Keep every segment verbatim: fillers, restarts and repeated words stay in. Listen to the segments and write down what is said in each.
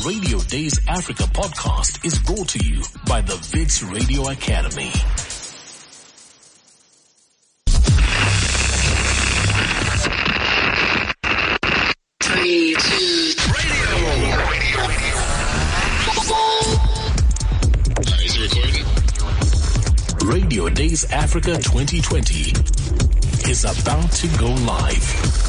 The Radio Days Africa podcast is brought to you by the Wits Radio Academy. Three, two, radio. Is it recording? Radio Days Africa twenty twenty is about to go live.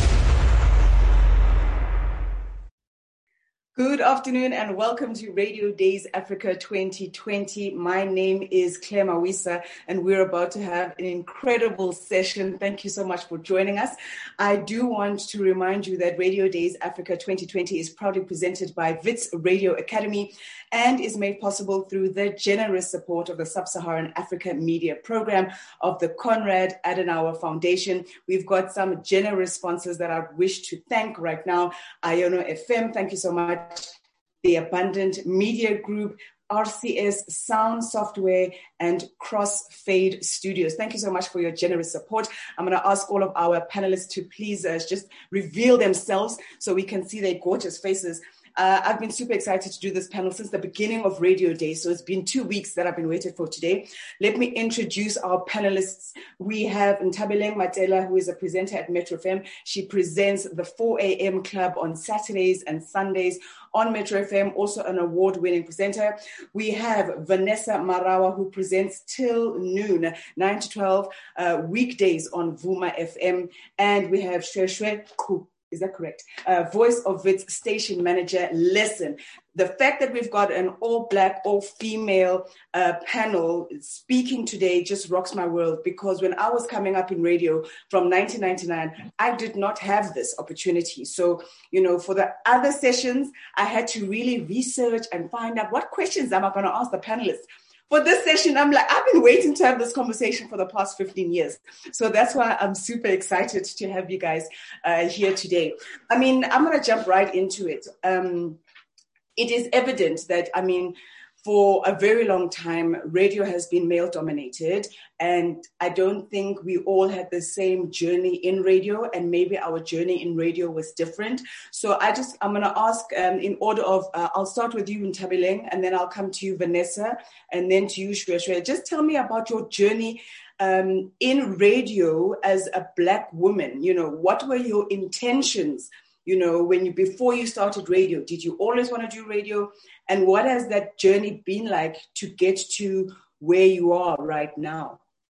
Good afternoon and welcome to Radio Days Africa twenty twenty. My name is Claire Mawisa and we're about to have an incredible session. Thank you so much for joining us. I do want to remind you that Radio Days Africa twenty twenty is proudly presented by Wits Radio Academy and is made possible through the generous support of the Sub-Saharan Africa Media Program of the Konrad Adenauer Foundation. We've got some generous sponsors that I wish to thank right now. Iono F M, thank you so much. The Abundant Media Group, R C S Sound Software, and Crossfade Studios. Thank you so much for your generous support. I'm going to ask all of our panelists to please uh, just reveal themselves so we can see their gorgeous faces. Uh, I've been super excited to do this panel since the beginning of Radio Day, so it's been two weeks that I've been waiting for today. Let me introduce our panelists. We have Ntabeleng Matela, who is a presenter at Metro F M. She presents the four a.m. Club on Saturdays and Sundays on Metro F M, also an award-winning presenter. We have Vanessa Marawa, who presents till noon, nine to twelve, uh, weekdays on Vuma F M. And we have Shweshwe Ku. Is that correct? Uh, Voice of Wits station manager. Listen, the fact that we've got an all-black, all-female uh, panel speaking today just rocks my world, because when I was coming up in radio from nineteen ninety-nine, I did not have this opportunity. So, you know, for the other sessions, I had to really research and find out what questions am I going to ask the panelists. For this session, I'm like, I've been waiting to have this conversation for the past fifteen years. So that's why I'm super excited to have you guys uh, here today. I mean, I'm going to jump right into it. Um, it is evident that, I mean, for a very long time, radio has been male-dominated, and I don't think we all had the same journey in radio, and maybe our journey in radio was different. So I just, I'm going to ask um, in order of, uh, I'll start with you, Ntabeleng, and then I'll come to you, Vanessa, and then to you, Shweshwe. Just tell me about your journey um, in radio as a Black woman. You know, what were your intentions? You know, when you, before you started radio, did you always want to do radio? And what has that journey been like to get to where you are right now?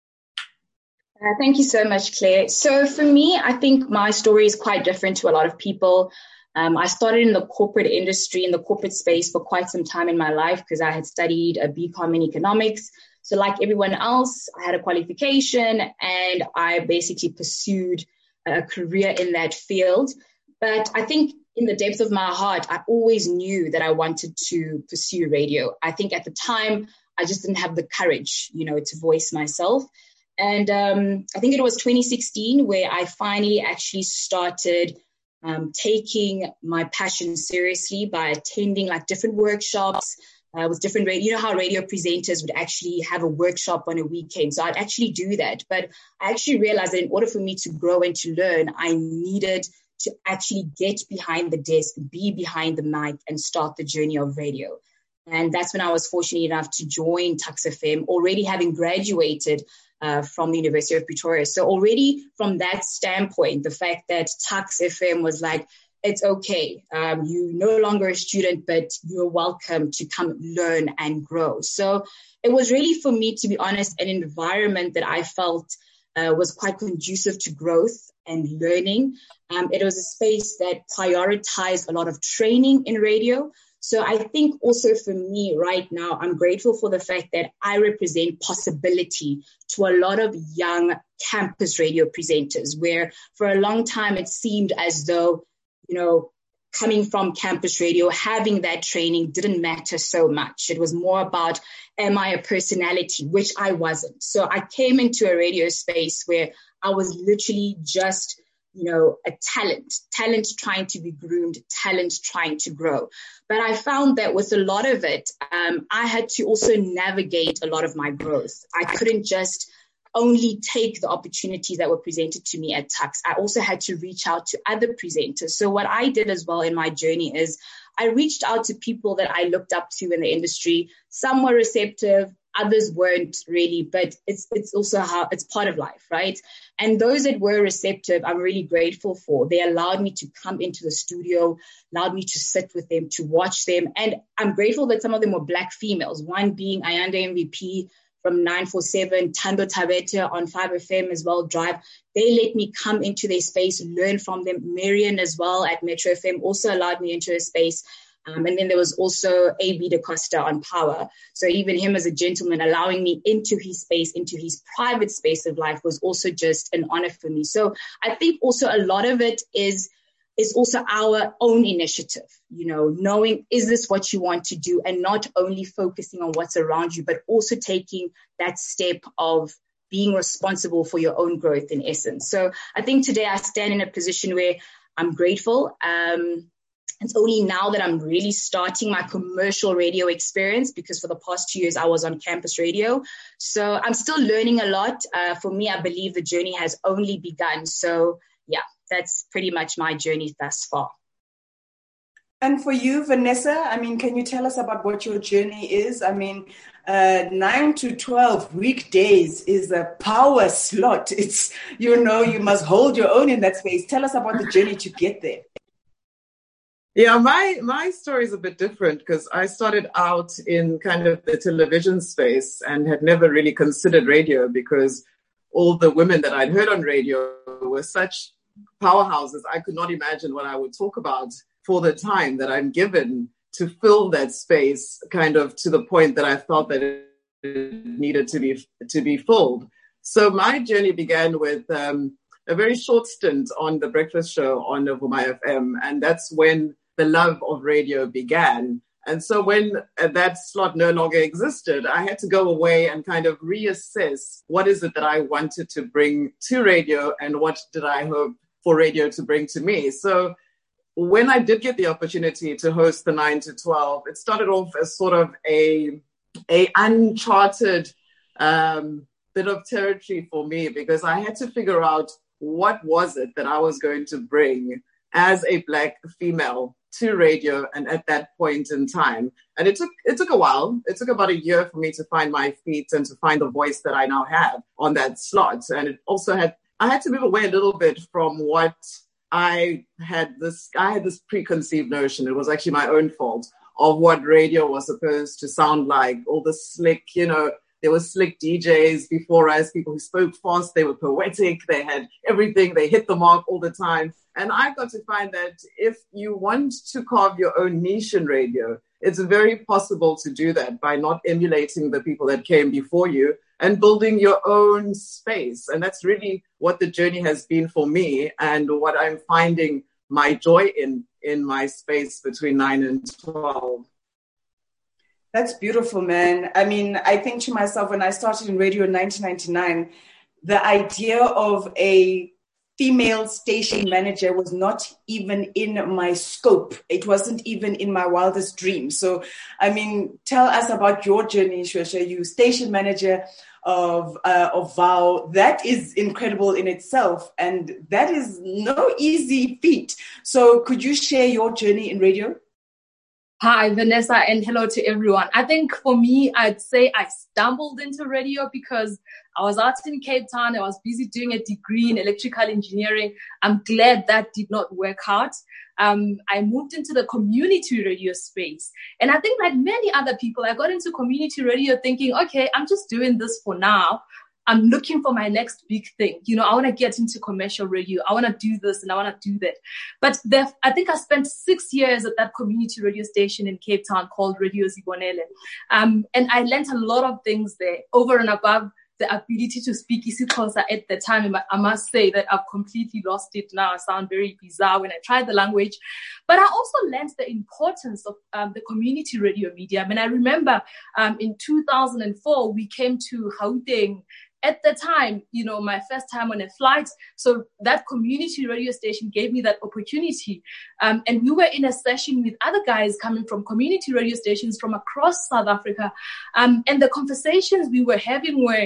Uh, thank you so much, Claire. So for me, I think my story is quite different to a lot of people. Um, I started in the corporate industry, in the corporate space for quite some time in my life because I had studied a B Com in economics. So like everyone else, I had a qualification and I basically pursued a career in that field. But I think in the depth of my heart, I always knew that I wanted to pursue radio. I think at the time, I just didn't have the courage, you know, to voice myself. And um, I think it was twenty sixteen where I finally actually started um, taking my passion seriously by attending like different workshops uh, with different radio. You know how radio presenters would actually have a workshop on a weekend. So I'd actually do that. But I actually realized that in order for me to grow and to learn, I needed to actually get behind the desk, be behind the mic and start the journey of radio. And that's when I was fortunate enough to join Tuks F M, already having graduated uh, from the University of Pretoria. So already from that standpoint, the fact that Tuks F M was like, it's okay, um, you're no longer a student, but you're welcome to come learn and grow. So it was really, for me, to be honest, an environment that I felt uh, was quite conducive to growth and learning. Um, it was a space that prioritized a lot of training in radio. So I think also for me right now, I'm grateful for the fact that I represent possibility to a lot of young campus radio presenters, where for a long time it seemed as though, you know, coming from campus radio, having that training didn't matter so much. It was more about, am I a personality, which I wasn't. So I came into a radio space where I was literally just, you know, a talent, talent trying to be groomed, talent trying to grow. But I found that with a lot of it, um, I had to also navigate a lot of my growth. I couldn't just only take the opportunities that were presented to me at Tuks. I also had to reach out to other presenters. So what I did as well in my journey is I reached out to people that I looked up to in the industry. Some were receptive, others weren't really, but it's it's also how it's part of life, right? And those that were receptive, I'm really grateful for. They allowed me to come into the studio, allowed me to sit with them, to watch them. And I'm grateful that some of them were Black females, one being Ayanda M V P from nine four seven, Tando Tabete on five F M as well, Drive. They let me come into their space, learn from them. Marian as well at Metro F M also allowed me into a space. Um, and then there was also A B DaCosta on Power. So even him as a gentleman, allowing me into his space, into his private space of life was also just an honor for me. So I think also a lot of it is, is also our own initiative, you know, knowing, is this what you want to do? And not only focusing on what's around you, but also taking that step of being responsible for your own growth in essence. So I think today I stand in a position where I'm grateful. Um, It's only now that I'm really starting my commercial radio experience, because for the past two years I was on campus radio. So I'm still learning a lot. Uh, for me, I believe the journey has only begun. So yeah, that's pretty much my journey thus far. And for you, Vanessa, I mean, can you tell us about what your journey is? I mean, uh, nine to twelve weekdays is a power slot. It's, you know, you must hold your own in that space. Tell us about the journey to get there. Yeah, my, my story is a bit different because I started out in kind of the television space and had never really considered radio because all the women that I'd heard on radio were such powerhouses. I could not imagine what I would talk about for the time that I'm given to fill that space kind of to the point that I felt that it needed to be, to be filled. So my journey began with um, a very short stint on the breakfast show on Novuma F M. And that's when the love of radio began. And so when that slot no longer existed, I had to go away and kind of reassess what is it that I wanted to bring to radio and what did I hope for radio to bring to me. So when I did get the opportunity to host the nine to twelve, it started off as sort of a, a uncharted um, bit of territory for me because I had to figure out what was it that I was going to bring as a Black female to radio and at that point in time. And it took it took a while. It took about a year for me to find my feet and to find the voice that I now have on that slot. And it also had, I had to move away a little bit from what I had this, I had this preconceived notion. It was actually my own fault of what radio was supposed to sound like. All the slick, you know, there were slick D Js before us, people who spoke fast, they were poetic, they had everything, they hit the mark all the time. And I got to find that if you want to carve your own niche in radio, it's very possible to do that by not emulating the people that came before you and building your own space. And that's really what the journey has been for me and what I'm finding my joy in, in my space between nine and twelve. That's beautiful, man. I mean, I think to myself, when I started in radio in nineteen ninety-nine, the idea of a female station manager was not even in my scope. It wasn't even in my wildest dreams. So, I mean, tell us about your journey, Shweshwe. You station manager of uh, of VOW. That is incredible in itself, and that is no easy feat. So, could you share your journey in radio? Hi, Vanessa, and hello to everyone. I think for me, I'd say I stumbled into radio because I was out in Cape Town. I was busy doing a degree in electrical engineering. I'm glad that did not work out. Um, I moved into the community radio space. And I think like many other people, I got into community radio thinking, okay, I'm just doing this for now. I'm looking for my next big thing. You know, I want to get into commercial radio. I want to do this and I want to do that. But the, I think I spent six years at that community radio station in Cape Town called Radio Zibonele. Um, and I learned a lot of things there over and above the ability to speak isiXhosa at the time. I must say that I've completely lost it now. I sound very bizarre when I try the language. But I also learned the importance of um, the community radio medium. And I remember um, in two thousand four, we came to Gauteng. At the time, you know, my first time on a flight. So that community radio station gave me that opportunity. Um, and we were in a session with other guys coming from community radio stations from across South Africa. Um, and the conversations we were having were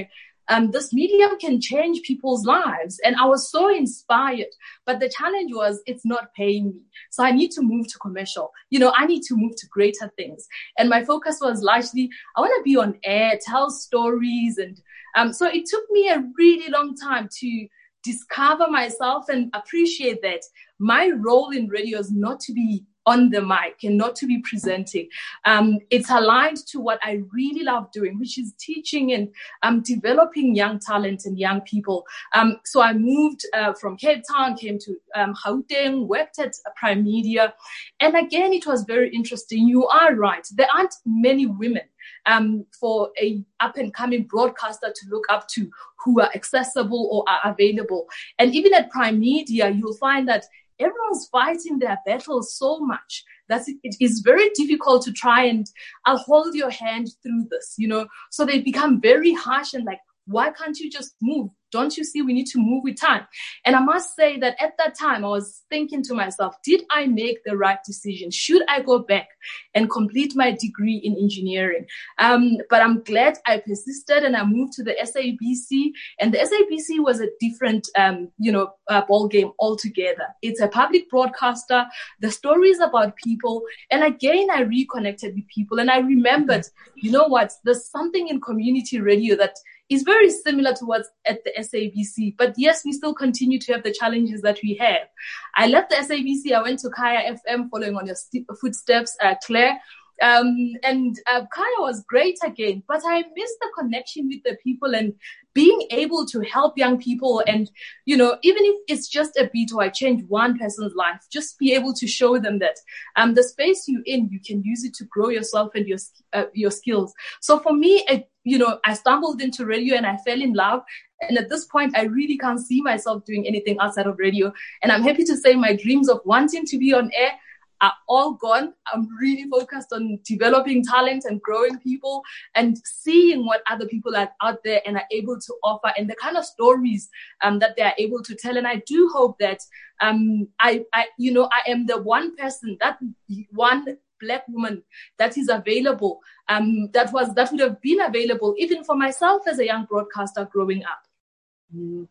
um, this medium can change people's lives. And I was so inspired. But the challenge was it's not paying me. So I need to move to commercial. You know, I need to move to greater things. And my focus was largely, I want to be on air, tell stories. And um, so it took me a really long time to discover myself and appreciate that my role in radio is not to be on the mic and not to be presenting. Um, it's aligned to what I really love doing, which is teaching and um, developing young talent and young people. Um, so I moved uh, from Cape Town, came to um, Gauteng, worked at Prime Media. And again, it was very interesting. You are right. There aren't many women um, for a up-and-coming broadcaster to look up to who are accessible or are available. And even at Prime Media, you'll find that everyone's fighting their battles so much that it is very difficult to try and I'll hold your hand through this, you know. So they become very harsh and like, why can't you just move? Don't you see we need to move with time? And I must say that at that time, I was thinking to myself, did I make the right decision? Should I go back and complete my degree in engineering? Um, but I'm glad I persisted and I moved to the S A B C. And the S A B C was a different, um, you know, uh, ball game altogether. It's a public broadcaster. The story is about people. And again, I reconnected with people and I remembered, you know what, there's something in community radio that is very similar to what's at the S A B C. But yes, we still continue to have the challenges that we have. I left the S A B C. I went to Kaya F M, following on your st- footsteps, uh, Claire. Um, and uh, Kaya was great again, but I missed the connection with the people and being able to help young people. And, you know, even if it's just a bit or I change one person's life, just be able to show them that um, the space you're in, you can use it to grow yourself and your uh, your skills. So for me, it, you know, I stumbled into radio and I fell in love. And at this point, I really can't see myself doing anything outside of radio. And I'm happy to say my dreams of wanting to be on air are all gone. I'm really focused on developing talent and growing people and seeing what other people are out there and are able to offer and the kind of stories um, that they are able to tell. And I do hope that um, I, I, you know, I am the one person, that one Black woman that is available, um, that was that would have been available even for myself as a young broadcaster growing up. Mm.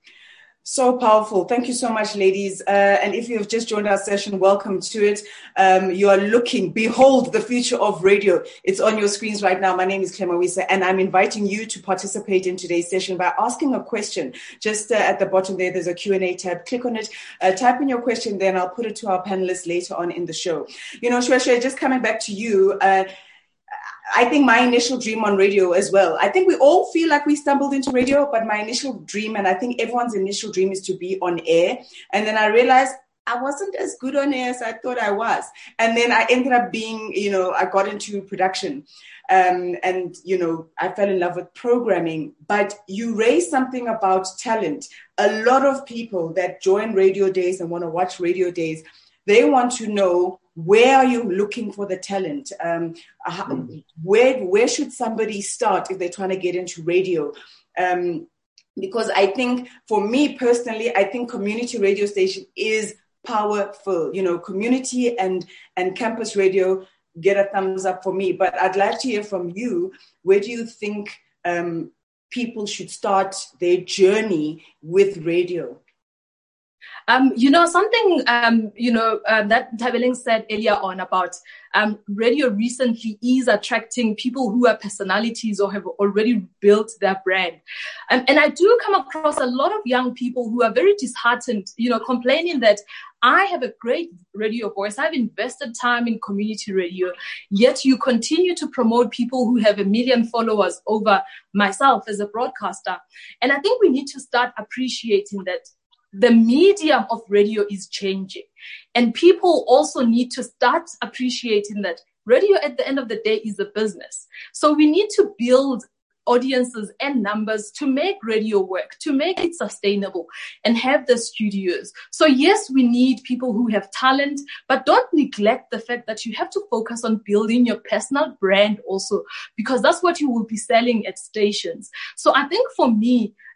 So powerful. Thank you so much, ladies. Uh, and if you have just joined our session, welcome to it. Um, you are looking, behold the future of radio. It's on your screens right now. My name is Claire Mawisa, and I'm inviting you to participate in today's session by asking a question. Just uh, at the bottom there, there's a Q and A tab. Click on it, uh, type in your question, then I'll put it to our panelists later on in the show. You know, Shweshwe, just coming back to you, uh, I think my initial dream on radio as well. I think we all feel like we stumbled into radio, but my initial dream, and I think everyone's initial dream, is to be on air. And then I realized I wasn't as good on air as I thought I was. And then I ended up being, you know, I got into production. Um, and, you know, I fell in love with programming. But you raised something about talent. A lot of people that join Radio Days and want to watch Radio Days, they want to know, where are you looking for the talent? Um, how, where where should somebody start if they're trying to get into radio? Um, because I think, for me personally, I think community radio station is powerful. You know, community and, and campus radio get a thumbs up for me. But I'd like to hear from you. Where do you think um, people should start their journey with radio? Um, you know, something, um, you know, uh, that Thabeling said earlier on about um, radio recently is attracting people who are personalities or have already built their brand. Um, and I do come across a lot of young people who are very disheartened, you know, complaining that I have a great radio voice. I've invested time in community radio, yet you continue to promote people who have a million followers over myself as a broadcaster. And I think we need to start appreciating that the medium of radio is changing. And people also need to start appreciating that radio at the end of the day is a business. So we need to build audiences and numbers to make radio work, to make it sustainable and have the studios. So yes, we need people who have talent, but don't neglect the fact that you have to focus on building your personal brand also, because that's what you will be selling at stations. So I think for me,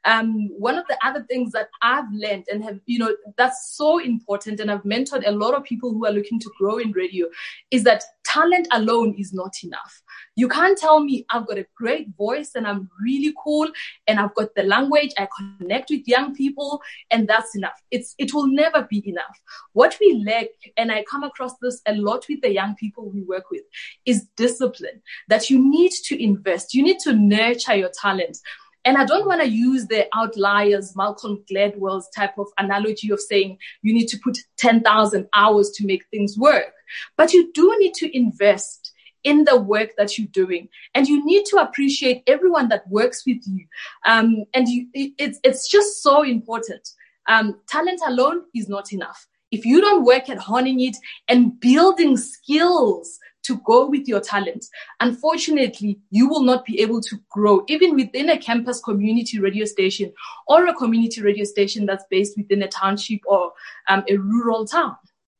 Um, one of the other things that I've learned and have, you know, that's so important, and I've mentored a lot of people who are looking to grow in radio, is that talent alone is not enough. You can't tell me I've got a great voice and I'm really cool and I've got the language, I connect with young people, and that's enough. It's It will never be enough. What we lack, and I come across this a lot with the young people we work with, is discipline, that you need to invest. You need to nurture your talent. And I don't want to use the outliers, Malcolm Gladwell's type of analogy of saying you need to put ten thousand hours to make things work. But you do need to invest in the work that you're doing. And you need to appreciate everyone that works with you. Um, and you, it, it's, it's just so important. Um, talent alone is not enough. If you don't work at honing it and building skills to go with your talent, unfortunately, you will not be able to grow, even within a campus community radio station or a community radio station that's based within a township or um, a rural town.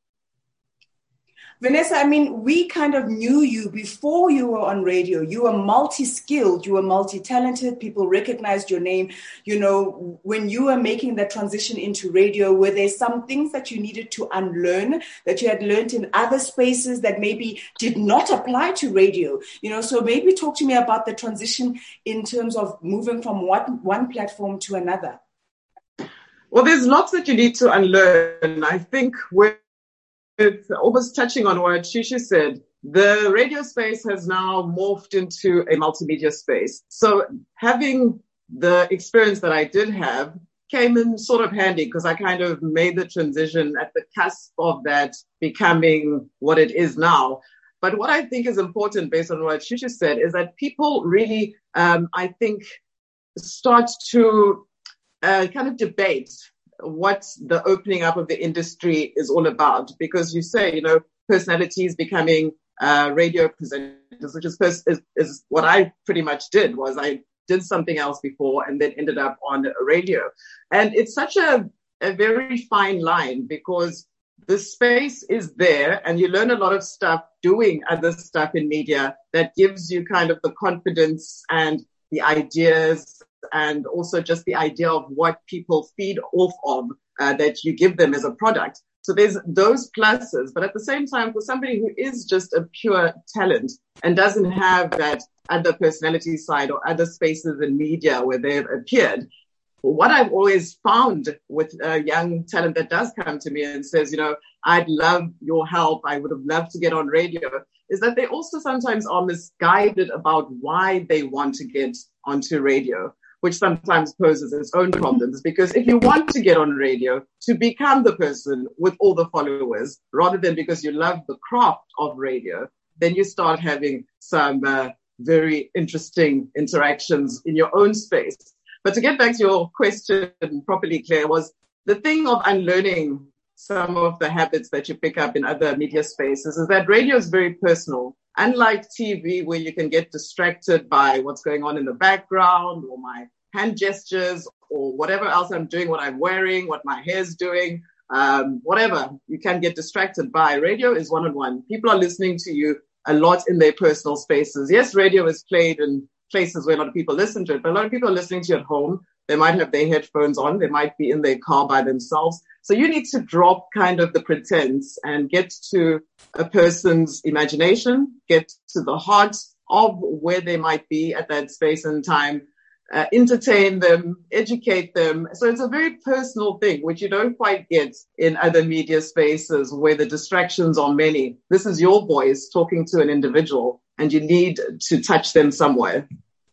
Vanessa, I mean, we kind of knew you before you were on radio. You were multi-skilled, you were multi-talented, people recognized your name. You know, when you were making that transition into radio, were there some things that you needed to unlearn that you had learned in other spaces that maybe did not apply to radio? You know, so maybe talk to me about the transition in terms of moving from one, one platform to another. Well, there's lots that you need to unlearn. I think we're It's almost touching on what Shisha said. The radio space has now morphed into a multimedia space. So having the experience that I did have came in sort of handy because I kind of made the transition at the cusp of that becoming what it is now. But what I think is important based on what Shisha said is that people really, um, I think, start to uh, kind of debate what the opening up of the industry is all about, because you say, you know, personalities becoming uh, radio presenters, which is, is is what I pretty much did. Was I did something else before and then ended up on radio, and it's such a a very fine line because the space is there, and you learn a lot of stuff doing other stuff in media that gives you kind of the confidence and the ideas, and also just the idea of what people feed off of uh, that you give them as a product. So there's those pluses, but at the same time, for somebody who is just a pure talent and doesn't have that other personality side or other spaces in media where they've appeared, what I've always found with a young talent that does come to me and says, you know, I'd love your help, I would have loved to get on radio, is that they also sometimes are misguided about why they want to get onto radio, which sometimes poses its own problems. Because if you want to get on radio to become the person with all the followers, rather than because you love the craft of radio, then you start having some uh, very interesting interactions in your own space. But to get back to your question properly, Claire, was the thing of unlearning some of the habits that you pick up in other media spaces is that radio is very personal. Unlike T V, where you can get distracted by what's going on in the background or my hand gestures or whatever else I'm doing, what I'm wearing, what my hair's doing, um, whatever, you can get distracted by. Radio is one-on-one. People are listening to you a lot in their personal spaces. Yes, radio is played in places where a lot of people listen to it, but a lot of people are listening to you at home. They might have their headphones on. They might be in their car by themselves. So you need to drop kind of the pretense and get to a person's imagination, get to the heart of where they might be at that space and time, uh, entertain them, educate them. So it's a very personal thing, which you don't quite get in other media spaces where the distractions are many. This is your voice talking to an individual, and you need to touch them somewhere.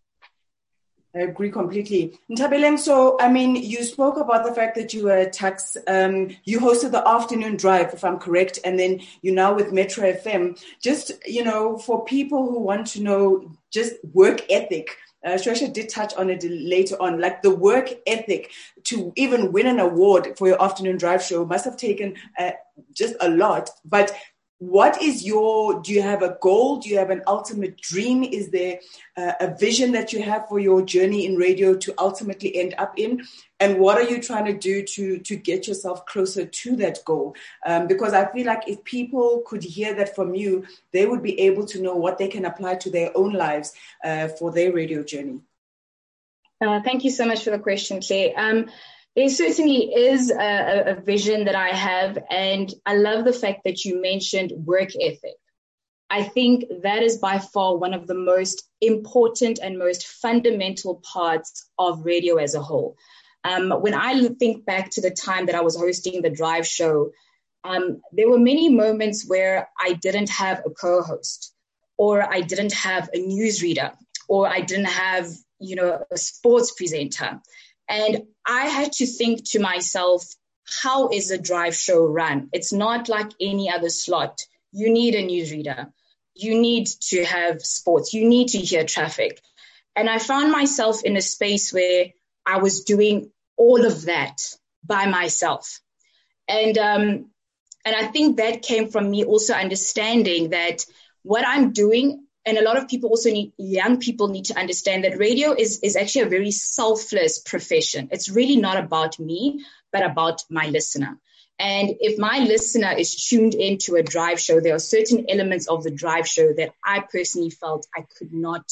I agree completely. Ntabeleng, so, I mean, you spoke about the fact that you were at Tuks. Um, you hosted the afternoon drive, if I'm correct, and then you're now with Metro F M. Just, you know, for people who want to know just work ethic, uh, Shweshwe did touch on it later on, like the work ethic to even win an award for your afternoon drive show must have taken uh, just a lot. But what is your, do you have a goal? Do you have an ultimate dream? Is there uh, a vision that you have for your journey in radio to ultimately end up in? And what are you trying to do to, to get yourself closer to that goal? Um, because I feel like if people could hear that from you, they would be able to know what they can apply to their own lives uh, for their radio journey. Uh, thank you so much for the question, Claire. Um, there certainly is a, a vision that I have, and I love the fact that you mentioned work ethic. I think that is by far one of the most important and most fundamental parts of radio as a whole. Um, when I think back to the time that I was hosting the Drive show, um, there were many moments where I didn't have a co-host, or I didn't have a newsreader, or I didn't have, you know, a sports presenter. And I had to think to myself, how is a Drive show run? It's not like any other slot. You need a newsreader. You need to have sports. You need to hear traffic. And I found myself in a space where I was doing all of that by myself. And, um, and I think that came from me also understanding that what I'm doing, and a lot of people also need, young people need to understand that radio is, is actually a very selfless profession. It's really not about me, but about my listener. And if my listener is tuned into a Drive show, there are certain elements of the Drive show that I personally felt I could not,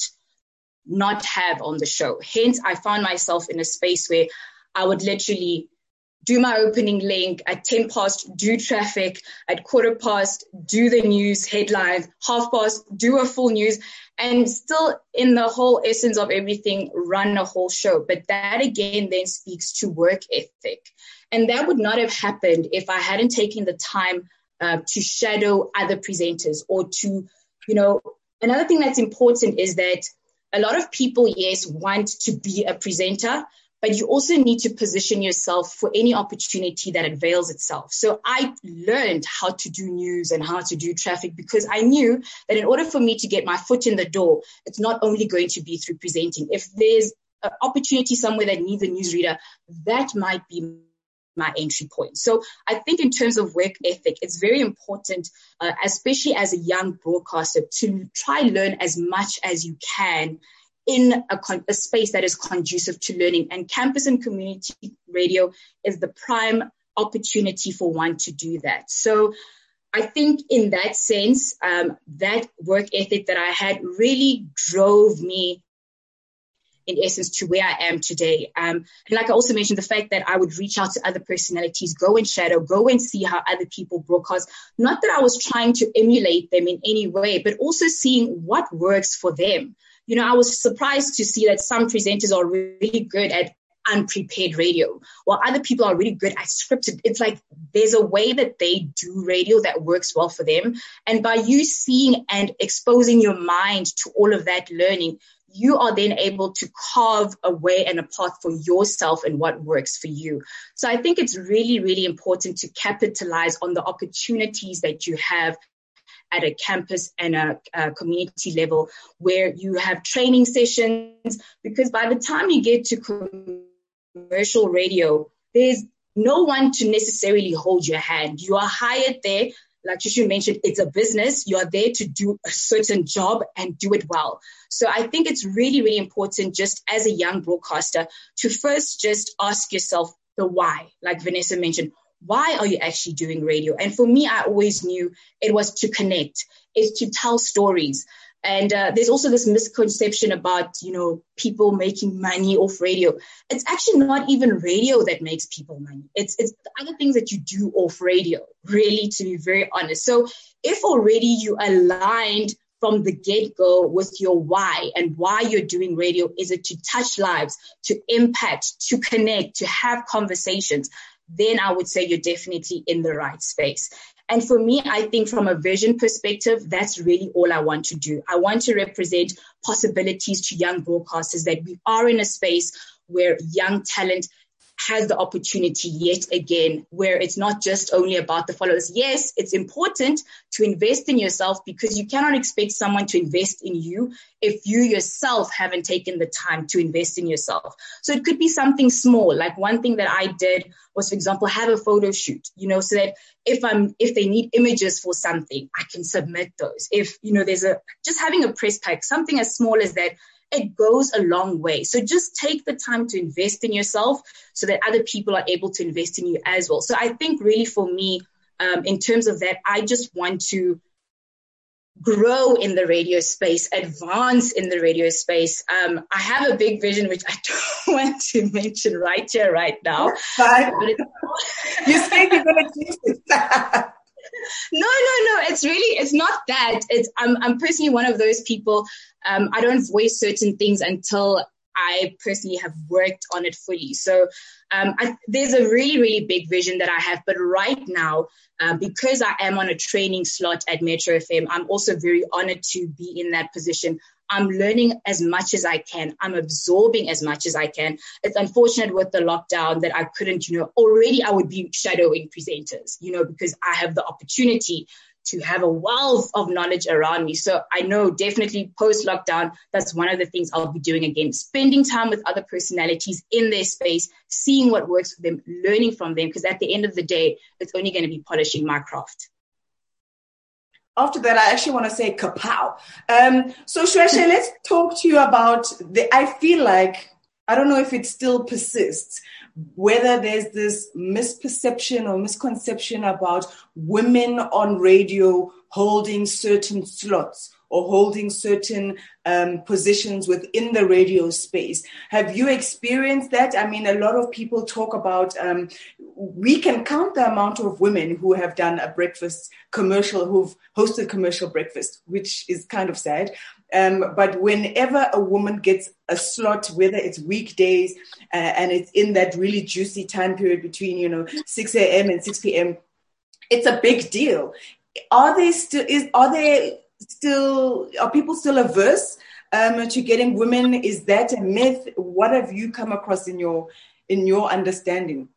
not have on the show. Hence, I found myself in a space where I would literally do my opening link at ten past, do traffic, at quarter past, do the news headlines, half past, do a full news, and still in the whole essence of everything, run a whole show. But that again then speaks to work ethic. And that would not have happened if I hadn't taken the time uh, to shadow other presenters or to, you know, another thing that's important is that a lot of people, yes, want to be a presenter, but you also need to position yourself for any opportunity that avails itself. So I learned how to do news and how to do traffic because I knew that in order for me to get my foot in the door, it's not only going to be through presenting. If there's an opportunity somewhere that needs a newsreader, that might be my entry point. So I think in terms of work ethic, it's very important, uh, especially as a young broadcaster, to try learn as much as you can in a, con- a space that is conducive to learning. And campus and community radio is the prime opportunity for one to do that. So I think in that sense, um, that work ethic that I had really drove me in essence to where I am today. Um, and like I also mentioned, the fact that I would reach out to other personalities, go and shadow, go and see how other people broadcast. Not that I was trying to emulate them in any way, but also seeing what works for them. You know, I was surprised to see that some presenters are really good at unprepared radio, while other people are really good at scripted. It's like there's a way that they do radio that works well for them. And by you seeing and exposing your mind to all of that learning, you are then able to carve a way and a path for yourself and what works for you. So I think it's really, really important to capitalize on the opportunities that you have at a campus and a, a community level where you have training sessions, because by the time you get to commercial radio, there's no one to necessarily hold your hand. You are hired there. Like Shushu mentioned, it's a business. You are there to do a certain job and do it well. So I think it's really, really important just as a young broadcaster to first just ask yourself the why, like Vanessa mentioned. Why are you actually doing radio? And for me, I always knew it was to connect, is to tell stories. And uh, there's also this misconception about, you know, people making money off radio. It's actually not even radio that makes people money. It's it's the other things that you do off radio, really, to be very honest. So if already you aligned from the get-go with your why, and why you're doing radio is it to touch lives, to impact, to connect, to have conversations, then I would say you're definitely in the right space. And for me, I think from a vision perspective, that's really all I want to do. I want to represent possibilities to young broadcasters, that we are in a space where young talent has the opportunity yet again, where it's not just only about the followers. Yes, it's important to invest in yourself, because you cannot expect someone to invest in you if you yourself haven't taken the time to invest in yourself. So it could be something small. Like one thing that I did was, for example, have a photo shoot, you know, so that if I'm, if they need images for something, I can submit those. If, you know, there's a, just having a press pack, something as small as that, it goes a long way. So just take the time to invest in yourself so that other people are able to invest in you as well. So I think really for me, um, in terms of that, I just want to grow in the radio space, advance in the radio space. Um, I have a big vision, which I want to mention right here, right now. But but it's, you said you're going to change it. No, no, no. It's really, it's not that. It's I'm, I'm personally one of those people. Um, I don't voice certain things until I personally have worked on it fully. So um, I, there's a really, really big vision that I have. But right now, uh, because I am on a training slot at Metro F M, I'm also very honored to be in that position. I'm learning as much as I can. I'm absorbing as much as I can. It's unfortunate with the lockdown that I couldn't, you know, already I would be shadowing presenters, you know, because I have the opportunity to have a wealth of knowledge around me. So I know definitely post-lockdown, that's one of the things I'll be doing again, spending time with other personalities in their space, seeing what works for them, learning from them, because at the end of the day, it's only going to be polishing my craft. After that, I actually want to say kapow. Um, so Shweshwe, let's talk to you about the, I feel like, I don't know if it still persists, whether there's this misperception or misconception about women on radio holding certain slots or holding certain um, positions within the radio space. Have you experienced that? I mean, a lot of people talk about, um, we can count the amount of women who have done a breakfast commercial, who've hosted commercial breakfast, which is kind of sad. Um, but whenever a woman gets a slot, whether it's weekdays uh, and it's in that really juicy time period between, you know, six a.m. and six p.m., it's a big deal. Are they still, is, are they still, are people still averse um, to getting women? Is that a myth? What have you come across in your, in your understanding?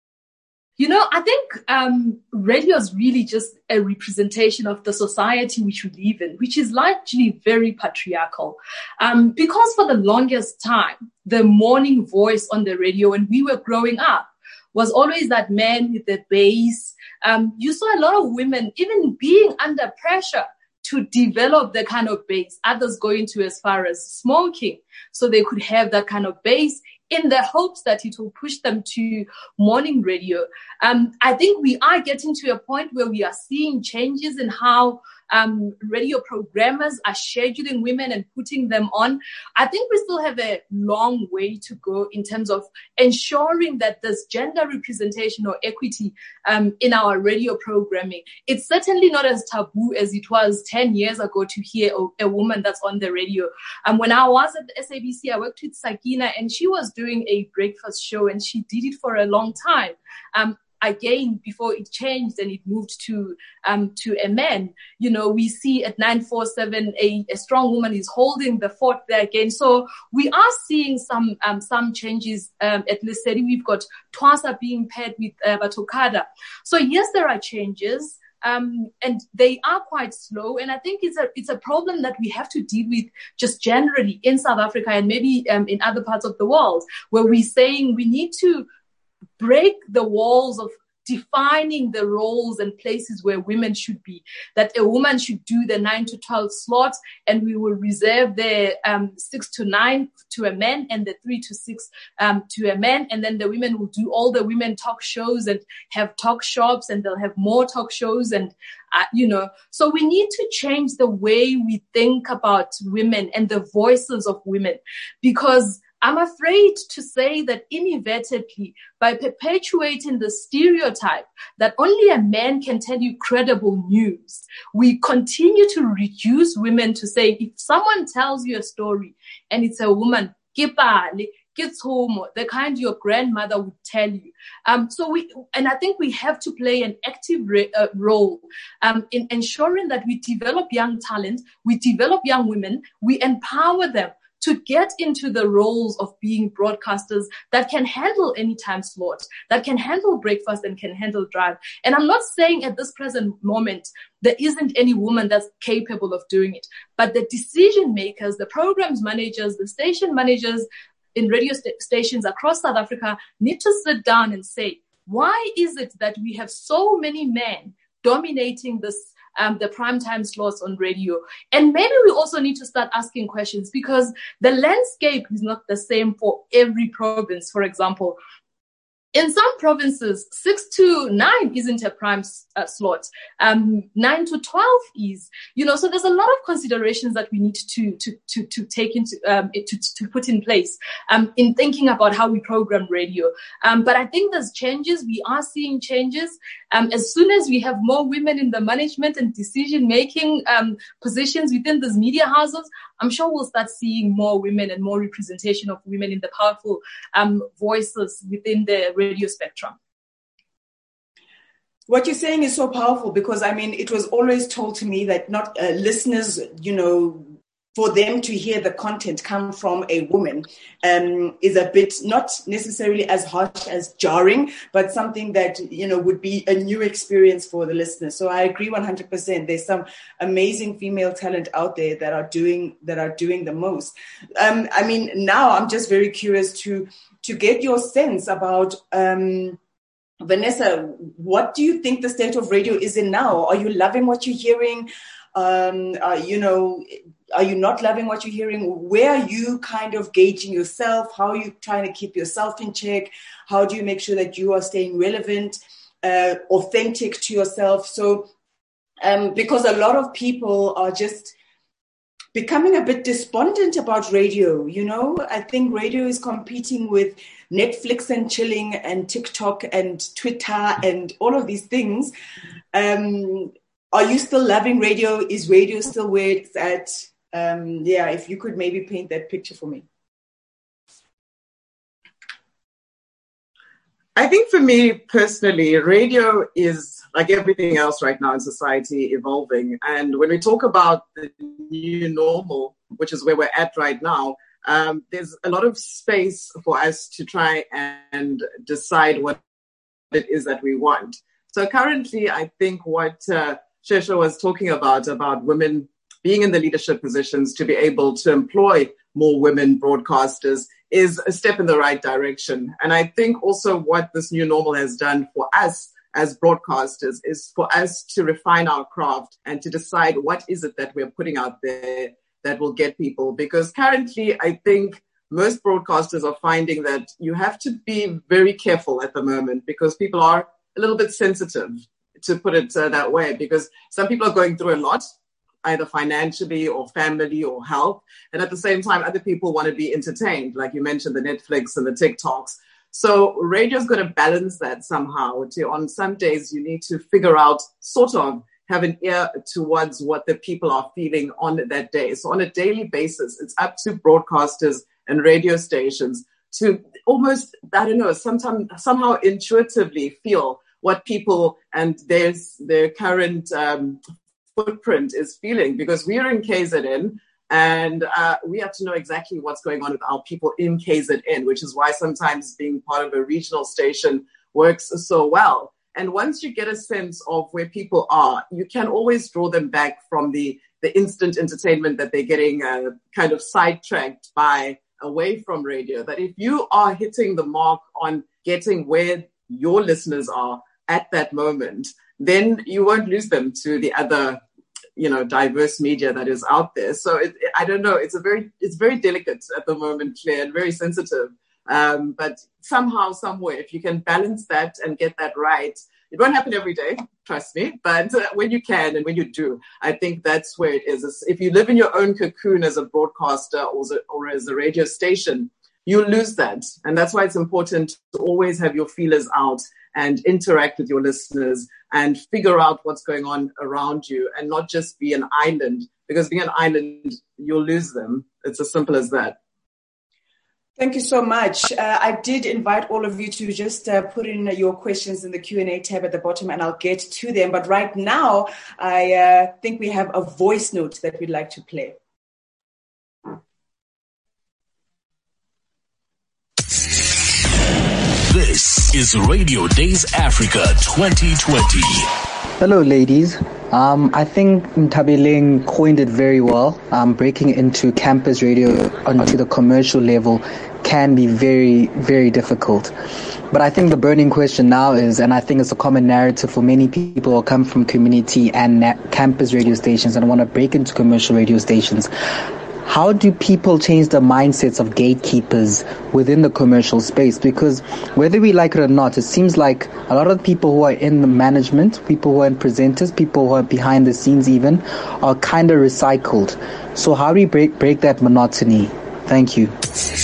You know, I think um, radio is really just a representation of the society which we live in, which is largely very patriarchal. Um, because for the longest time, the morning voice on the radio when we were growing up was always that man with the bass. Um, you saw a lot of women even being under pressure to develop the kind of bass, others going to as far as smoking, so they could have that kind of bass, in the hopes that it will push them to morning radio. Um, I think we are getting to a point where we are seeing changes in how um, radio programmers are scheduling women and putting them on. I think we still have a long way to go in terms of ensuring that there's gender representation or equity um, in our radio programming. It's certainly not as taboo as it was ten years ago to hear a, a woman that's on the radio. Um, when I was at the S A B C, I worked with Sakina, and she was doing a breakfast show, and she did it for a long time. Um, Again, before it changed and it moved to um, to a man, you know, we see at nine four seven a, a strong woman is holding the fort there again. So we are seeing some um, some changes um, at Lesedi. We've got Twasa being paired with uh, Batokada. So yes, there are changes. Um, and they are quite slow. And I think it's a, it's a problem that we have to deal with just generally in South Africa and maybe um, in other parts of the world, where we're saying we need to break the walls of defining the roles and places where women should be, that a woman should do the nine to twelve slot, and we will reserve the um, six to nine to a man and the three to six um, to a man. And then the women will do all the women talk shows and have talk shops, and they'll have more talk shows. And, uh, you know, so we need to change the way we think about women and the voices of women, because I'm afraid to say that inadvertently, by perpetuating the stereotype that only a man can tell you credible news, we continue to reduce women to say, if someone tells you a story and it's a woman, the kind your grandmother would tell you. Um, so we, and I think we have to play an active re, uh, role um, in ensuring that we develop young talent, we develop young women, we empower them to get into the roles of being broadcasters that can handle any time slot, that can handle breakfast and can handle drive. And I'm not saying at this present moment there isn't any woman that's capable of doing it, but the decision makers, the programs managers, the station managers in radio st- stations across South Africa need to sit down and say, why is it that we have so many men dominating this Um, the primetime slots on radio? And maybe we also need to start asking questions, because the landscape is not the same for every province. For example, in some provinces, six to nine isn't a prime uh, slot. Um, nine to twelve is, you know, so there's a lot of considerations that we need to, to, to, to take into, um, to, to put in place, um, in thinking about how we program radio. Um, but I think there's changes. We are seeing changes. Um, as soon as we have more women in the management and decision-making, um, positions within these media houses, I'm sure we'll start seeing more women and more representation of women in the powerful, um, voices within the radio spectrum. What you're saying is so powerful because, I mean, it was always told to me that not uh, listeners, you know, for them to hear the content come from a woman um, is a bit not necessarily as harsh as jarring, but something that, you know, would be a new experience for the listener. So I agree one hundred percent. There's some amazing female talent out there that are doing that are doing the most. Um, I mean, now I'm just very curious to to get your sense about um, Vanessa. What do you think the state of radio is in now? Are you loving what you're hearing? Um, uh, you know, are you not loving what you're hearing? Where are you kind of gauging yourself? How are you trying to keep yourself in check? How do you make sure that you are staying relevant, uh, authentic to yourself? So, um, because a lot of people are just becoming a bit despondent about radio, you know? I think radio is competing with Netflix and chilling and TikTok and Twitter and all of these things. Um, Are you still loving radio? Is radio still where it's at? Um, yeah, if you could maybe paint that picture for me. I think for me personally, radio is like everything else right now in society evolving. And when we talk about the new normal, which is where we're at right now, um, there's a lot of space for us to try and decide what it is that we want. So currently, I think what uh, Shesha was talking about, about women being in the leadership positions to be able to employ more women broadcasters is a step in the right direction. And I think also what this new normal has done for us as broadcasters is for us to refine our craft and to decide what is it that we're putting out there that will get people. Because currently, I think most broadcasters are finding that you have to be very careful at the moment because people are a little bit sensitive, to put it uh, that way, because some people are going through a lot, either financially or family or health. And at the same time, other people want to be entertained, like you mentioned, the Netflix and the TikToks. So radio's got to balance that somehow. To, on some days, you need to figure out, sort of, have an ear towards what the people are feeling on that day. So on a daily basis, it's up to broadcasters and radio stations to almost, I don't know, sometime, somehow intuitively feel what people and their, their current um, footprint is feeling, because we are in K Z N and uh, we have to know exactly what's going on with our people in K Z N, which is why sometimes being part of a regional station works so well. And once you get a sense of where people are, you can always draw them back from the, the instant entertainment that they're getting uh, kind of sidetracked by away from radio. That if you are hitting the mark on getting where your listeners are at that moment, then you won't lose them to the other, you know, diverse media that is out there. So it, I don't know. It's a very, it's very delicate at the moment, Claire, and very sensitive. Um, but somehow, somewhere, if you can balance that and get that right, it won't happen every day, trust me. But uh, when you can and when you do, I think that's where it is. It's, if you live in your own cocoon as a broadcaster or as a, or as a radio station, you lose that. And that's why it's important to always have your feelers out and interact with your listeners and figure out what's going on around you and not just be an island, because being an island, you'll lose them. It's as simple as that. Thank you so much. Uh, I did invite all of you to just uh, put in your questions in the Q and A tab at the bottom, and I'll get to them. But right now, I uh, think we have a voice note that we'd like to play. This is Radio Days Africa twenty twenty. Hello, ladies. Um, I think Ntabeleng coined it very well. Um, breaking into campus radio onto the commercial level can be very, very difficult. But I think the burning question now is, and I think it's a common narrative for many people who come from community and na- campus radio stations and want to break into commercial radio stations. how do people change the mindsets of gatekeepers within the commercial space? Because whether we like it or not, it seems like a lot of people who are in the management, people who are in presenters, people who are behind the scenes even, are kind of recycled. So how do we break, break that monotony? Thank you.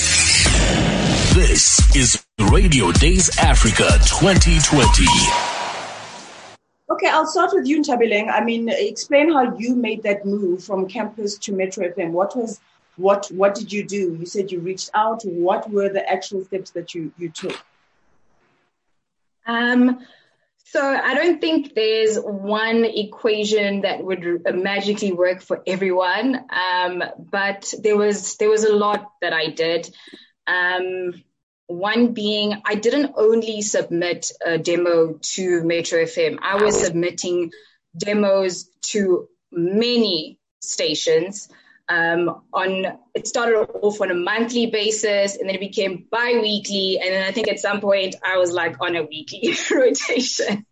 This is Radio Days Africa twenty twenty. Okay, I'll start with you, Ntabileng. I mean, explain how you made that move from campus to Metro F M. What was, what, what did you do? You said you reached out. What were the actual steps that you, you took? Um, so I don't think there's one equation that would magically work for everyone. Um, but there was, there was a lot that I did. Um, One being, I didn't only submit a demo to Metro F M. I was submitting demos to many stations. Um, on it started off on a monthly basis, and then it became bi-weekly. And then I think at some point I was like on a weekly rotation.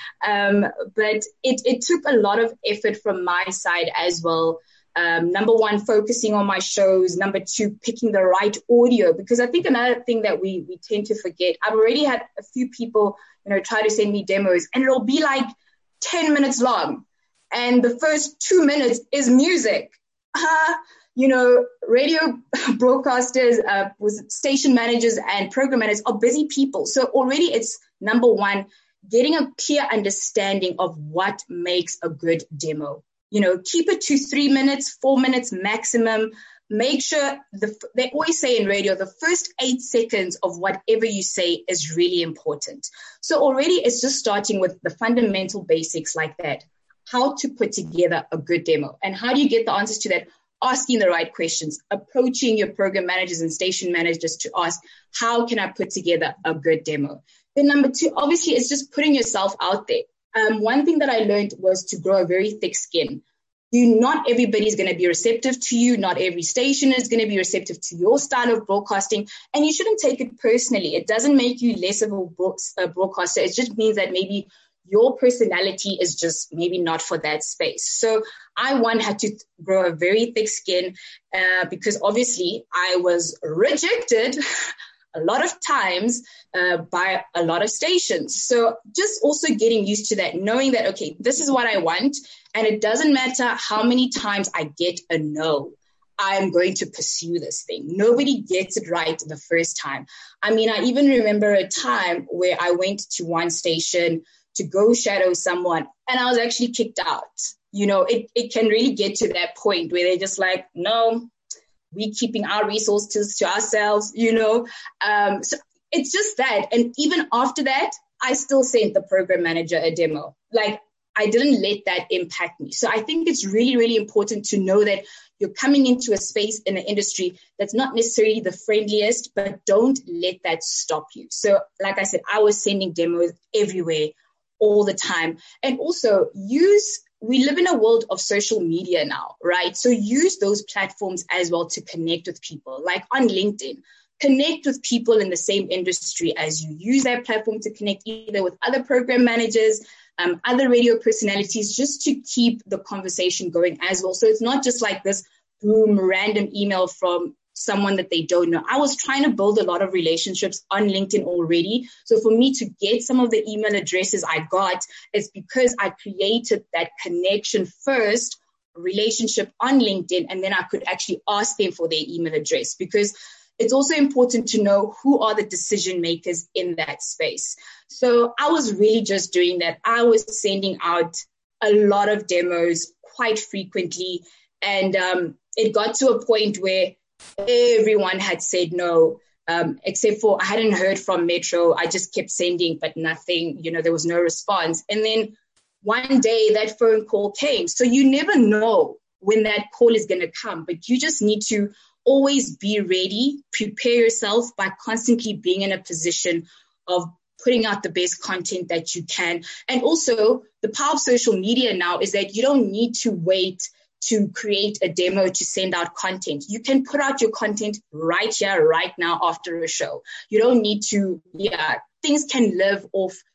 Um, but it, it took a lot of effort from my side as well. Um, number one, focusing on my shows. Number two, picking the right audio, because I think another thing that we we tend to forget, I've already had a few people, you know, try to send me demos, and it'll be like ten minutes long. And the first two minutes is music. Uh, you know, radio broadcasters, uh, with station managers and program managers are busy people. So already it's number one, getting a clear understanding of what makes a good demo. You know, keep it to three minutes, four minutes maximum. Make sure, the, they always say in radio, the first eight seconds of whatever you say is really important. So already it's just starting with the fundamental basics like that. How to put together a good demo. And how do you get the answers to that? Asking the right questions, approaching your program managers and station managers to ask, how can I put together a good demo? Then number two, obviously, it's just putting yourself out there. Um, one thing that I learned was to grow a very thick skin. You, not everybody's going to be receptive to you. Not every station is going to be receptive to your style of broadcasting. And you shouldn't take it personally. It doesn't make you less of a, a broadcaster. It just means that maybe your personality is just maybe not for that space. So I, one, had to grow a very thick skin uh, because obviously I was rejected a lot of times uh, by a lot of stations. So just also getting used to that, knowing that, okay, this is what I want. And it doesn't matter how many times I get a no, I'm going to pursue this thing. Nobody gets it right the first time. I mean, I even remember a time where I went to one station to go shadow someone and I was actually kicked out. You know, it, it can really get to that point where they're just like, no, we keeping our resources to ourselves, you know. Um, so it's just that. And even after that, I still sent the program manager a demo. Like, I didn't let that impact me. So I think it's really, really important to know that you're coming into a space in an industry that's not necessarily the friendliest, but don't let that stop you. So like I said, I was sending demos everywhere all the time. And also use, we live in a world of social media now, right? So use those platforms as well to connect with people, like on LinkedIn. Connect with people in the same industry as you. Use that platform to connect either with other program managers, um, other radio personalities, just to keep the conversation going as well. So it's not just like this boom, random email from someone that they don't know. I was trying to build a lot of relationships on LinkedIn already. So for me to get some of the email addresses I got is because I created that connection first, relationship on LinkedIn, and then I could actually ask them for their email address, because it's also important to know who are the decision makers in that space. So I was really just doing that. I was sending out a lot of demos quite frequently. And um, it got to a point where everyone had said no, um, except for I hadn't heard from Metro. I just kept sending, but nothing, you know, there was no response. And then one day that phone call came. So you never know when that call is going to come, but you just need to always be ready, prepare yourself by constantly being in a position of putting out the best content that you can. And also the power of social media now is that you don't need to wait to create a demo to send out content. You can put out your content right here, right now after a show. You don't need to, yeah, things can live off